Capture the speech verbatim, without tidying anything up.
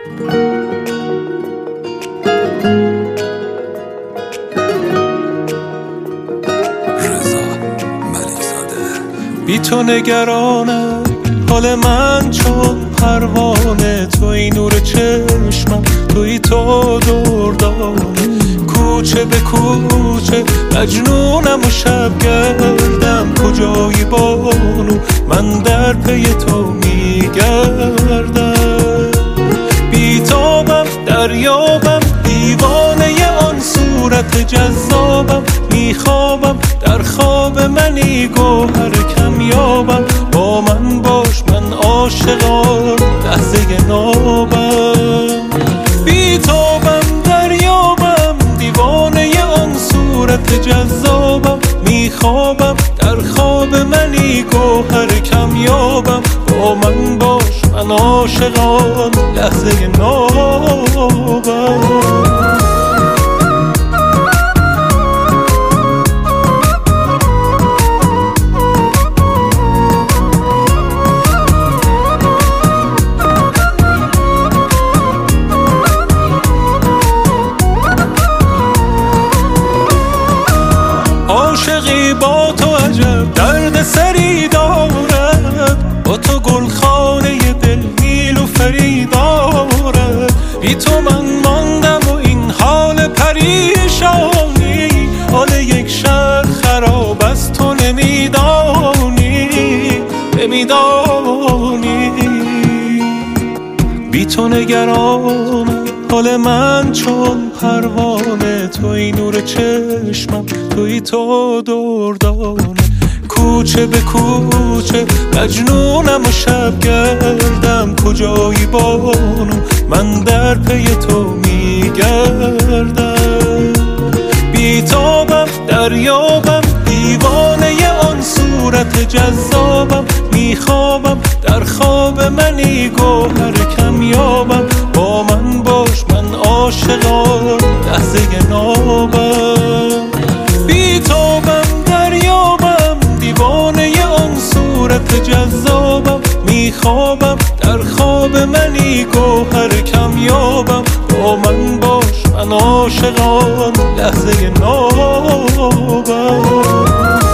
بی تو نگرانم حال من چون پروانه، توی نور چشمم، توی تو دردانه. کوچه به کوچه مجنونم و شب گردم، کجایی بانو من در پی تو میگردم. بیتابم دریابم دیوانه آن صورت جذابم، میخوابم در خواب منی گوهر کمیابم. با من باش من عاشقان لحظه نابم. بیتابم دریابم دیوانه آن صورت جذابم، میخوابم در خواب منی گوهر کمیابم. با من باش من عاشقان لحظه نابم. عاشقی با تو عجب درد سری دارد، با تو گلخانه دل نیل و فری دارد. بی تو من ماندم و این حال پریشانی، حال یک شهر خراب از تو نمیدانی نمیدانی. بی تو نگرانم حال من چون پروانه، توی نور چشمم، توی تو دردانه. کوچه به کوچه مجنونم و شب گردم، کجایی بانو من در پی تو میگردم. بیتابم دریابم دیوانه آن صورت جذابم، میخوابم در خواب منی گوهر کمیابم. با من باش من عاشقان لحظه نابم. بیتابم دریابم دیوانه آن صورت جذابم، میخوابم در خواب منی گوهر کمیابم. با من باش من عاشقان لحظه نابم.